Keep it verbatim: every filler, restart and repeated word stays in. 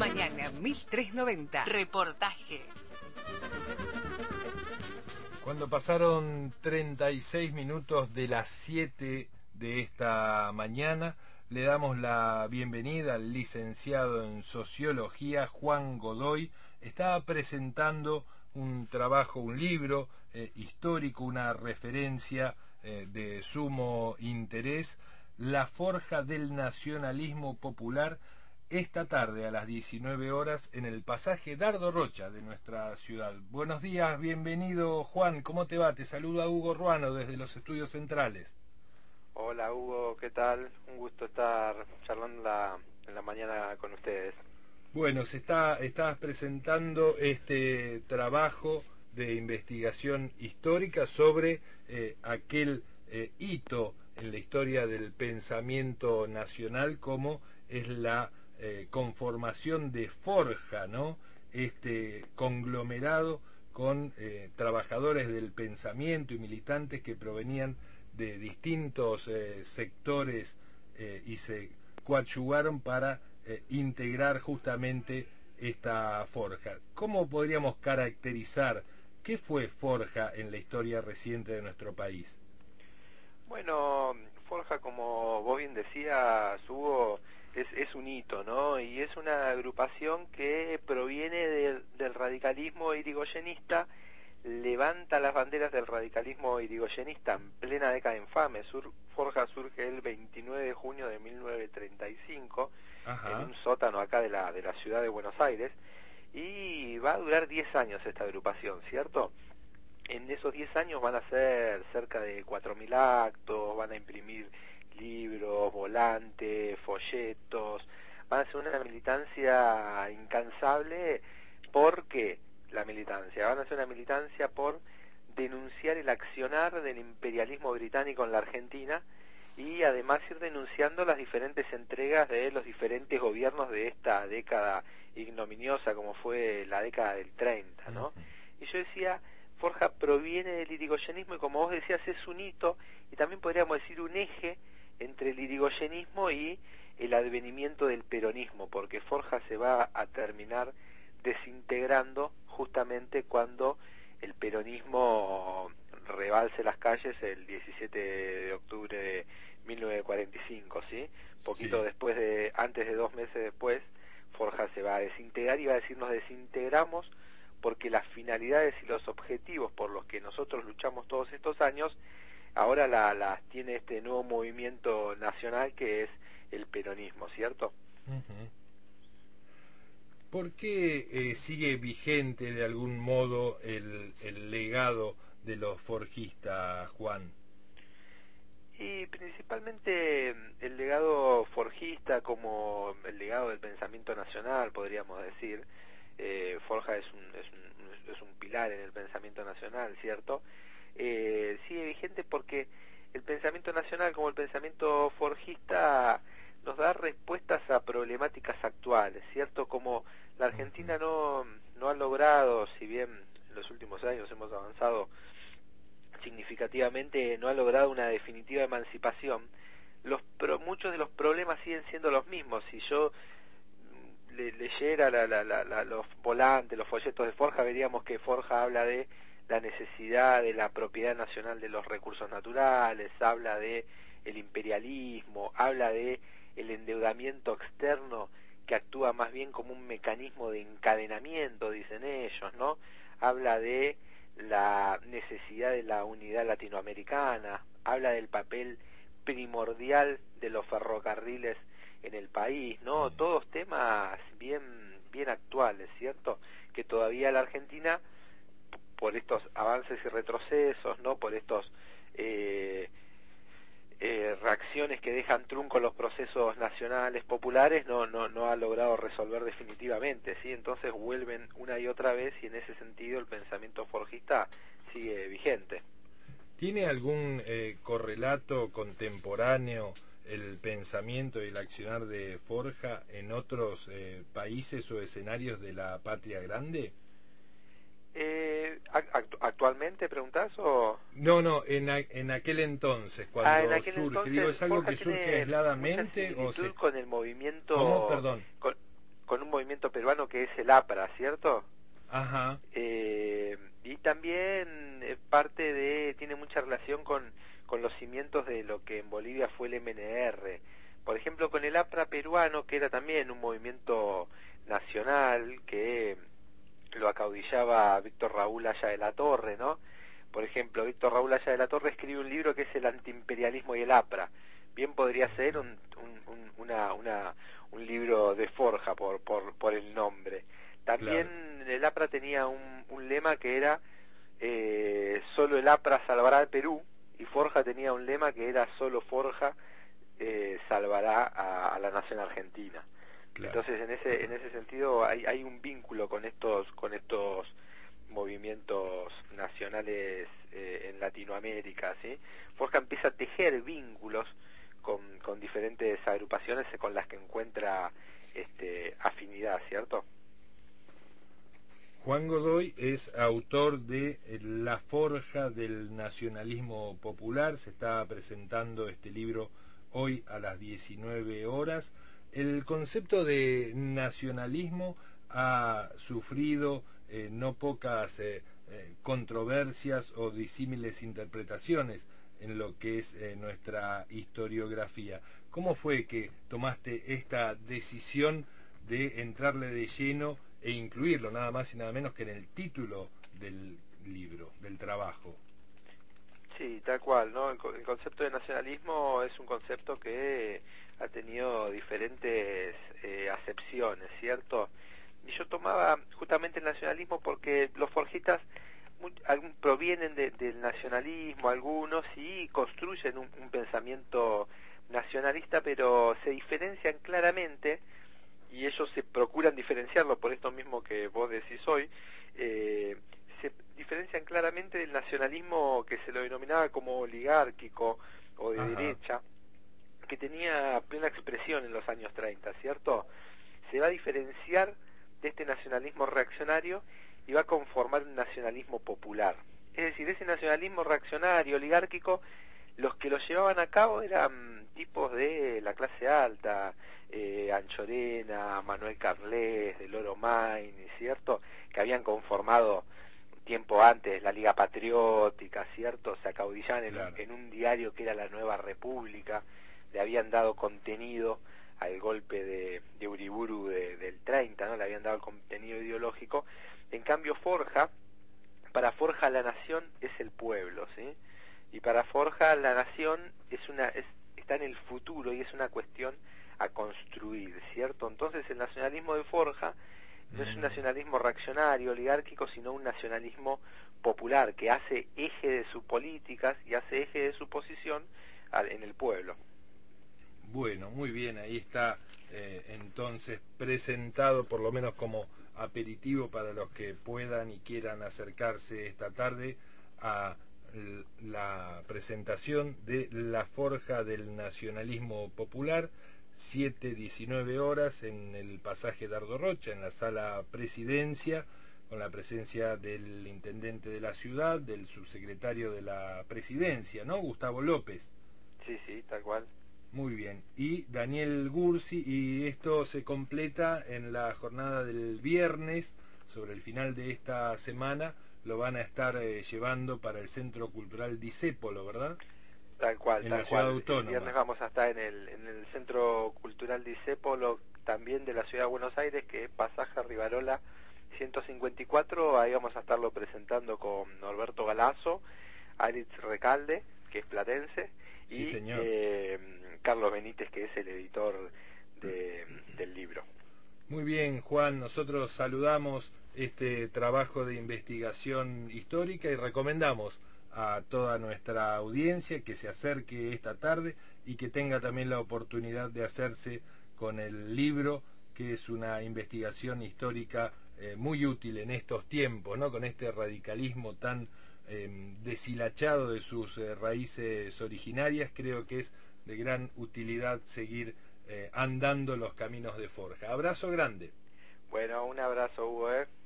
Mañana mil trescientos noventa. Reportaje. Cuando pasaron treinta y seis minutos de las siete de esta mañana, le damos la bienvenida al licenciado en Sociología, Juan Godoy. Está presentando un trabajo, un libro eh, histórico, una referencia eh, de sumo interés, La forja del nacionalismo popular, esta tarde a las diecinueve horas en el pasaje Dardo Rocha de nuestra ciudad. Buenos días, bienvenido Juan, ¿cómo te va? Te saluda Hugo Ruano desde los estudios centrales. Hola Hugo, ¿qué tal? Un gusto estar charlando la, en la mañana con ustedes. Bueno, se está, estás presentando este trabajo de investigación histórica sobre eh, aquel eh, hito en la historia del pensamiento nacional como es la eh, conformación de Forja, ¿no? Este conglomerado con eh, trabajadores del pensamiento y militantes que provenían de distintos eh, sectores eh, y se coadyuvaron para eh, integrar justamente esta forja. ¿Cómo podríamos caracterizar qué fue Forja en la historia reciente de nuestro país? Bueno, Forja, como vos bien decías, Hugo, es, es un hito, ¿no? Y es una agrupación que proviene de, del radicalismo irigoyenista, levanta las banderas del radicalismo irigoyenista en plena década infame. Sur, Forja surge el veintinueve de junio de mil novecientos treinta y cinco, Ajá. en un sótano acá de la, de la ciudad de Buenos Aires, y va a durar diez años esta agrupación, ¿cierto? En esos diez años van a ser cerca de cuatro mil actos, van a imprimir libros, volantes, folletos, van a ser una militancia incansable. ¿Por qué la militancia? Van a ser una militancia por denunciar el accionar del imperialismo británico en la Argentina y además ir denunciando las diferentes entregas de los diferentes gobiernos de esta década ignominiosa como fue la década del treinta, ¿no? Y yo decía, Forja proviene del irigoyenismo y como vos decías es un hito y también podríamos decir un eje entre el irigoyenismo y el advenimiento del peronismo, porque Forja se va a terminar desintegrando justamente cuando el peronismo rebalse las calles el diecisiete de octubre de mil novecientos cuarenta y cinco, ¿sí? Poquito sí. después de, antes de dos meses después, Forja se va a desintegrar y va a decir nos desintegramos porque las finalidades y los objetivos por los que nosotros luchamos todos estos años, ahora las la tiene este nuevo movimiento nacional que es el peronismo, ¿cierto? Uh-huh. ¿Por qué eh, sigue vigente de algún modo el, el legado de los forjistas, Juan? Y principalmente el legado forjista como el legado del pensamiento nacional, podríamos decir. Eh, Forja es un, es, un, es un pilar en el pensamiento nacional, ¿cierto? Eh, sigue vigente porque el pensamiento nacional como el pensamiento forjista nos da respuestas a problemáticas actuales, ¿cierto? Como la Argentina no, no ha logrado, si bien en los últimos años hemos avanzado significativamente, no ha logrado una definitiva emancipación, los pro, muchos de los problemas siguen siendo los mismos. Si yo le, leyera la, la, la, la, los volantes, los folletos de Forja, veríamos que Forja habla de la necesidad de la propiedad nacional de los recursos naturales, habla de el imperialismo, habla de el endeudamiento externo que actúa más bien como un mecanismo de encadenamiento, dicen ellos, ¿no? Habla de la necesidad de la unidad latinoamericana, habla del papel primordial de los ferrocarriles en el país, ¿no? Todos temas bien, bien actuales, ¿cierto? Que todavía la Argentina, por estos avances y retrocesos, ¿no? Por estos eh, eh, reacciones que dejan trunco los procesos nacionales populares, no, no, no ha logrado resolver definitivamente, ¿sí? Entonces vuelven una y otra vez y en ese sentido el pensamiento forjista sigue vigente. ¿Tiene algún eh, correlato contemporáneo el pensamiento y el accionar de Forja en otros eh, países o escenarios de la patria grande? Eh, act ¿Actualmente preguntás o...? No, no, en, a, en aquel entonces, cuando ah, en aquel surge, entonces, digo, ¿es algo Forja que surge aisladamente o se... con el movimiento... ¿Cómo? Perdón. Con, con un movimiento peruano que es el APRA, ¿cierto? Ajá. Eh, y también eh, parte de, tiene mucha relación con, con los cimientos de lo que en Bolivia fue el M N R. Por ejemplo, con el APRA peruano, que era también un movimiento nacional que lo acaudillaba Víctor Raúl Haya de la Torre, ¿no? Por ejemplo, Víctor Raúl Haya de la Torre escribe un libro que es El antiimperialismo y el APRA. Bien podría ser un, un, un, una, una, un libro de Forja por, por, por el nombre. También claro. El APRA tenía un, un lema que era eh, solo el APRA salvará al Perú, y Forja tenía un lema que era solo Forja eh, salvará a, a la nación argentina. Claro. Entonces, en ese en ese sentido hay, hay un vínculo con estos con estos movimientos nacionales eh, en Latinoamérica, ¿sí? Forja empieza a tejer vínculos con, con diferentes agrupaciones con las que encuentra este, afinidad, ¿cierto? Juan Godoy es autor de La Forja del Nacionalismo Popular. Se está presentando este libro hoy a las diecinueve horas. El concepto de nacionalismo ha sufrido eh, no pocas eh, eh, controversias o disímiles interpretaciones en lo que es eh, nuestra historiografía. ¿Cómo fue que tomaste esta decisión de entrarle de lleno e incluirlo nada más y nada menos que en el título del libro, del trabajo? Sí, tal cual, ¿no? El, el concepto de nacionalismo es un concepto que ha tenido diferentes eh, acepciones, ¿cierto? Y yo tomaba justamente el nacionalismo porque los forjitas muy, algún, provienen de, del nacionalismo, algunos, y construyen un, un pensamiento nacionalista, pero se diferencian claramente, y ellos se procuran diferenciarlo por esto mismo que vos decís hoy, eh, se diferencian claramente del nacionalismo que se lo denominaba como oligárquico o de Ajá. derecha, que tenía plena expresión en los años treinta, ¿cierto? Se va a diferenciar de este nacionalismo reaccionario y va a conformar un nacionalismo popular. Es decir, ese nacionalismo reaccionario, oligárquico, los que lo llevaban a cabo eran tipos de la clase alta, eh, Anchorena, Manuel Carles, de Loro Main, ¿cierto? Que habían conformado tiempo antes la Liga Patriótica, ¿cierto? Se acaudillaban en, claro. en un diario que era La Nueva República, le habían dado contenido al golpe de, de Uriburu de, del treinta, ¿no? Le habían dado el contenido ideológico. En cambio, Forja, para Forja la nación es el pueblo, ¿sí? Y para Forja la nación es una es, está en el futuro y es una cuestión a construir, ¿cierto? Entonces el nacionalismo de Forja no es un nacionalismo reaccionario, oligárquico, sino un nacionalismo popular que hace eje de sus políticas y hace eje de su posición al, en el pueblo. Bueno, muy bien, ahí está eh, entonces presentado por lo menos como aperitivo para los que puedan y quieran acercarse esta tarde a la presentación de La Forja del Nacionalismo Popular, siete diecinueve horas en el pasaje Dardo Rocha, en la sala Presidencia, con la presencia del intendente de la ciudad, del subsecretario de la Presidencia, ¿no? Gustavo López. Sí, sí, tal cual. Muy bien, y Daniel Gursi, y esto se completa en la jornada del viernes, sobre el final de esta semana, lo van a estar eh, llevando para el Centro Cultural Discépolo, ¿verdad? Tal cual, en tal la ciudad cual. autónoma. El viernes vamos a estar en el, en el Centro Cultural Discépolo, también de la ciudad de Buenos Aires, que es Pasaje Rivarola ciento cincuenta y cuatro, ahí vamos a estarlo presentando con Norberto Galazo, Aritz Recalde, que es platense, sí, y señor. Eh, Carlos Benítez, que es el editor de, del libro. Muy bien, Juan, nosotros saludamos este trabajo de investigación histórica y recomendamos a toda nuestra audiencia que se acerque esta tarde y que tenga también la oportunidad de hacerse con el libro, que es una investigación histórica eh, muy útil en estos tiempos, ¿no? Con este radicalismo tan eh, deshilachado de sus eh, raíces originarias, creo que es de gran utilidad seguir eh, andando los caminos de Forja. Abrazo grande. Bueno, un abrazo, Hugo, ¿eh?